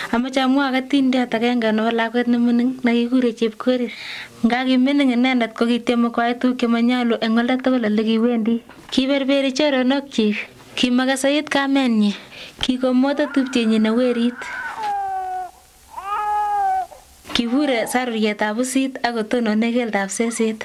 Amache amwa atindiot agenge nebo lakwet nemining nekikure Chepkorir. Nga kimining inendet ko kitieme koyai tuguk chemanyalu eng olda tugul ole kiwendi. Kiberberi choronokchik, kimakasait kamenyi, kikomoto tupchenyi ne werit. Kibure sarurietab pusit akotonone keldab seset.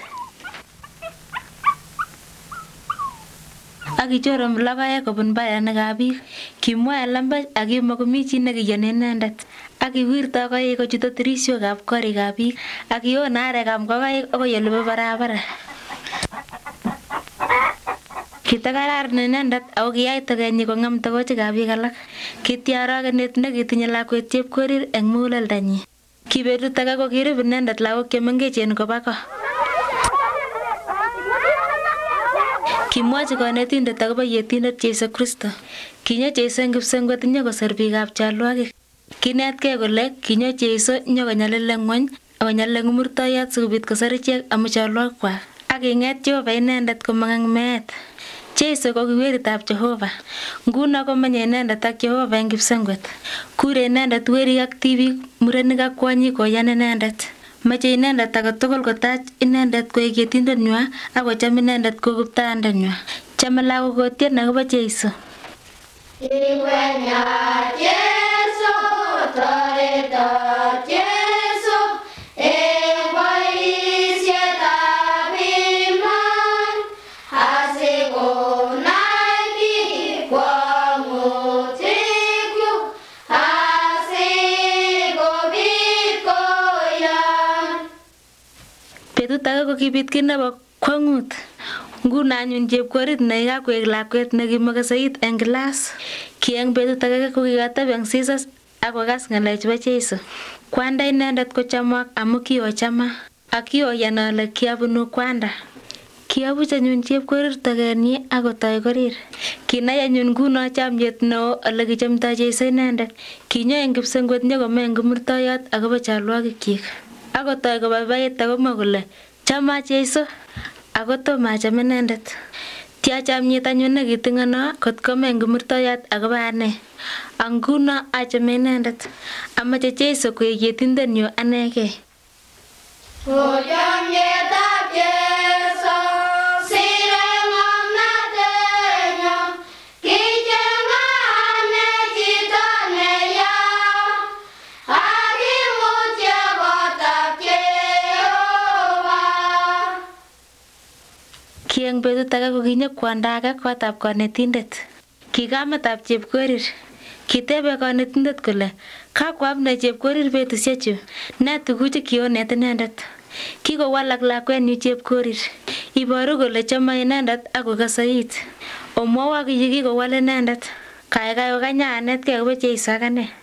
Akichoro logoek kobun mbarenikab biik. Kimwae lembech akimakomi chi nekiyani inendet. Akiwirto koik kochute tirisiokab korikab biik. Akione arekab ngokaik akoi olebo barabara. Kitakararan inendet ako kiyai togenyi kong'em togochikab biik alak. Kityo arogenet nekitinye lakwet Chepkorir eng muguleldanyi. Ki betut age ko kirub inendet lagok chemengechen koba ko. Kimwachi kanetindet akobo yetindet Jesu Kristo. Kinyo Jesu eng kipsengwet nyokoser biikab chalwagik. Kinetkei kole kinyo Jesu nyokonyalil eng ng'ony akonyalil eng murtoiyot sikobit koser ichek amu chalwagikwak. Aking'et Jehova inendet komong eng meet. Jesu ko kiweritab Jehova. Nguno komenye inendet ak Jehova eng kipsengwet. Kure inendet werik ak tibik, murenik ak kwonyik koyan inendet. Mache inendet age tugul kotach inendet koek yetindetnywa akocham inendet ko kiptayandenywa. Chame lagok kotien akobo Jesu. Ikwenya Jesu, toreto Jesu, eng boisietab iman, asikonai biik kwong'utikyuk, asikobit koyan. Betut age ko kibit kiy nebo kwong'ut. Nguno anyun Chepkorir nekikakoek lakwet nekimakasait eng kilas. Ki eng betut age ko kikateb eng sisos akokas ng'alek chebo Jesu. Kwanda inendet kochomok amu kiochama ak kioyan ale kiabunu kwanda. Kiabuch anyun Chepkorir togenyi akotoi korir. Kinai anyun nguno chomyet neo ole kichomtoi Jesu inendet. Kinyo eng kipsengwet nyokome eng kimurtoiyot akobo chalwagikyik. Akotoi kobaibait akomwa kole chama Jesu ako tomo acham inendet. Tia chamyet anyun nekiting'ono kot kome eng kimurtoiyot akobo ane. Nguno achame inendet. Amache Jesu koek yetindenyu anegei. O chamyetab Jesu, sire ng'omnotenyo, kicheng'ane chito neya, akimutye kotab Jehova. Ki eng betut age ko kinyo kwanda age kotab kanetindet. Ki kametab Chepkorir. Kitebe kanetindet kole, kakwo amne Chepkorir betusiechu? Ne tuguchu kionet inendet? Kikowalak lakwenyu Chepkorir. Iboru kole chome inendet akokasait. Omwowo kiy kikowal inendet. Kaikai kokanya anetkei akobo Jesu akane.